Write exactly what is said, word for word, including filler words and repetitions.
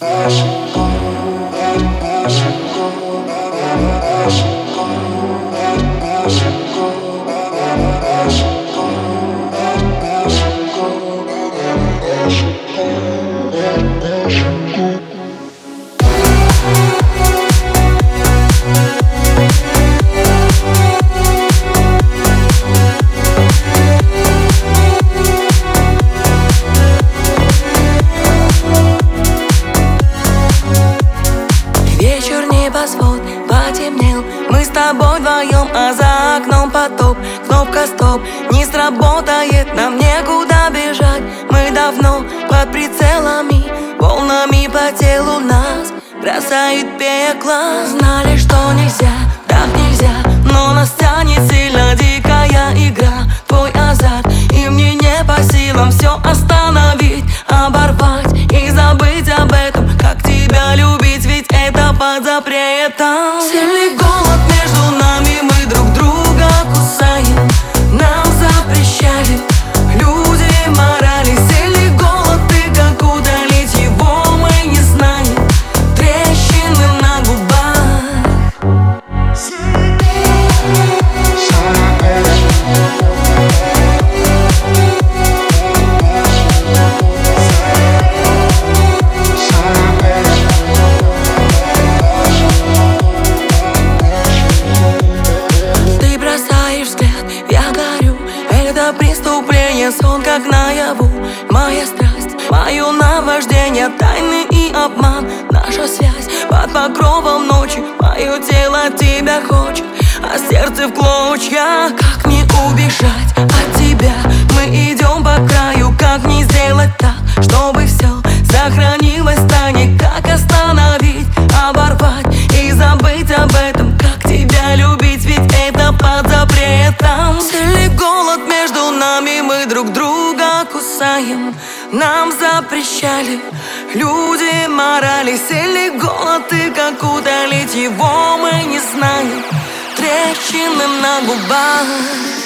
Небосвод потемнел, мы с тобой вдвоем, а за окном потоп. Кнопка стоп не сработает, нам некуда бежать. Мы давно под прицелами, волнами по телу нас бросает пекло. Знали, что нельзя, так нельзя, но нас тянет сильно дикая игра. Твой азарт, и мне не по силам все остановить, оборвать и забыть об этом. Как тебя любить, ведь это под запретом. Сильный голод между нами, мы друг друга кусаем. Нам запрещали люди морали. Сильный голод, и как удалить его мы не знаем. Трещины на губах. Преступление, сон как наяву. Моя страсть, мое наваждение, тайны и обман. Наша связь под покровом ночи. Мое тело тебя хочет, а сердце в клочья. Как мне убежать от тебя? Мы идем по краю. Как не сделать так, чтобы все сохранилось в тайне? Как остановить, оборвать и забыть об этом? Как тебя любить, ведь это под запретом. Сильный голод между нами, мы друг друга кусаем. Нам запрещали люди морали. Сильный голод, и как удалить его мы не знаем. Трещины на губах.